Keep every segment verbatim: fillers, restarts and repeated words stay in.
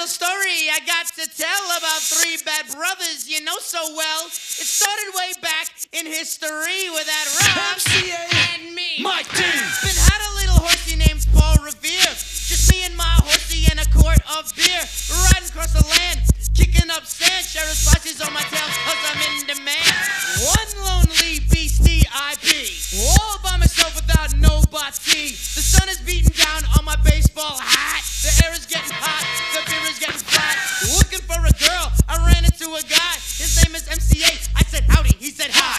little story I got to tell about three bad brothers you know so well. It started way back in history with that Rob M C A and me. Mike D. Been had a little horsey named Paul Revere. Just me and my horsey and a quart of beer. Riding across the land, kicking up sand. Sheriff's watches on my tail cause I'm in demand. One lonely beastie I be. All by myself without nobody. The sun is beating down on my baseball hat. The air is getting hot, the beer is getting flat. Looking for a girl, I ran into a guy. His name is M C A. I said howdy, he said hi.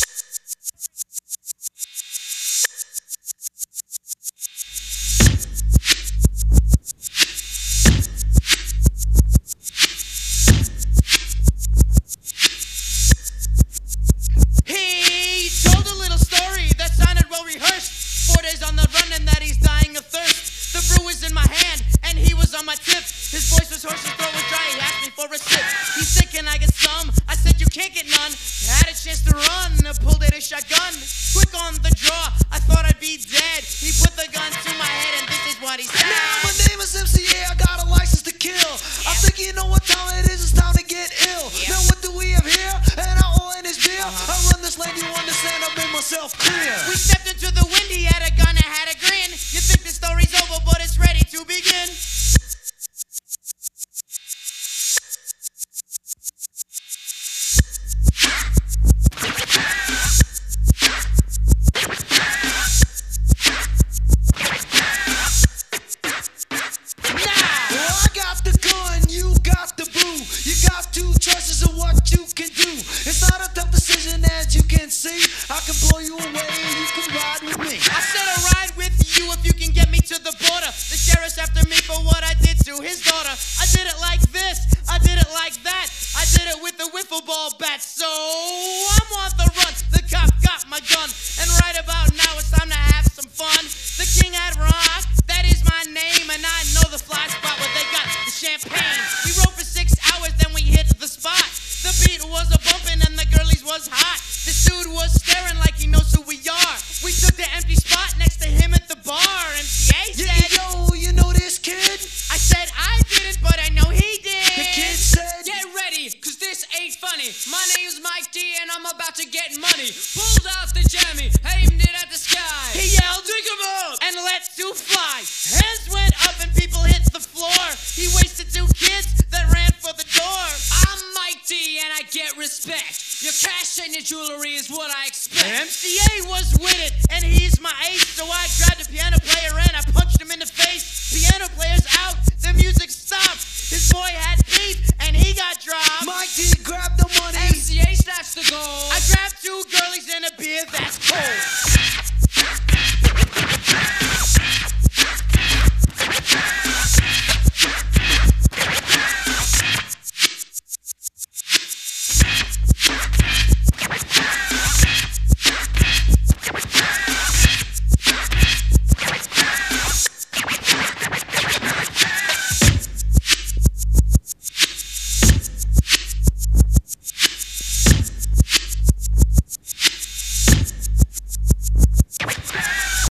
He told a little story that sounded well rehearsed. Four days on the run and that he's dying of thirst. The brew was in my hand and he was on my tip. His voice was hoarse, his throat was dry. He asked me for a sip. He said, can I get some? I said, you can't get none. Had a chance to run, pulled out a shotgun. Quick on the draw, I thought I'd be dead. He put the gun to my head and this is what he said. Now my name is M C A, I got a license to kill. I think you know what time it is, it's time to get ill. Yeah. Now what do we have here? And I all in his beer. Uh-huh. I run this land, you understand, I made myself clear. We stepped into the wind, he had a gun, I had a grin. You think the story's over, but it's ready to begin. Well, I got the gun, you got the brew. You got two choices of what you can do. It's not a tough decision as you can see. I can blow you away, you can ride with me. I said I'll ride with you if you can get me to the border. The sheriff's after me for what I did to his daughter. I did it like this, I did it like that. I did it with a wiffle ball bat. So I'm on the run, the cop got my gun. And right about now it's time to have some fun. The king had rock, that is my name. And I know the fly spot where they got the champagne. We rode for six hours, then we hit the spot. The beat was a bumpin' and the girlies was hot. This dude was staring like he knows who we are. We took the empty spot next to him at the bar. M C A said, Yeah, yo, you know this kid? I said I didn't, but I know he did. The kid said, Get ready, cause this ain't funny. My name's Mike D and I'm about to get money. Pulled out the jammy, aimed it at the sky. He yelled, dig him up, and let two fly. Hands went up and people hit the floor. He wasted two kids that ran for the door. I'm Mike D and I get respect. Your cash and your jewelry is what I expect. M C A was with it.